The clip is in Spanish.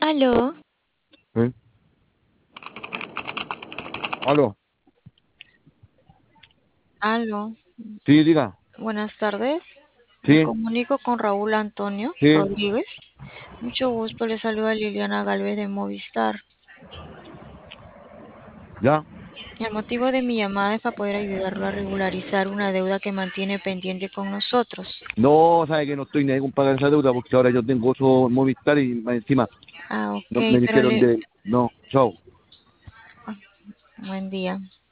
Aló, ¿Eh? Aló, aló. sí, diga, Buenas tardes. Me sí, comunico con Raúl Antonio sí, Rodríguez. Mucho gusto, le saluda Liliana Galvez de Movistar. ya. El motivo de mi llamada es para poder ayudarlo a regularizar una deuda que mantiene pendiente con nosotros. No, sabe que no estoy ni ahí con pagar esa deuda porque ahora yo tengo otro Movistar y más encima Ah, no, ok, me pero dijeron de, no, chao. buen día.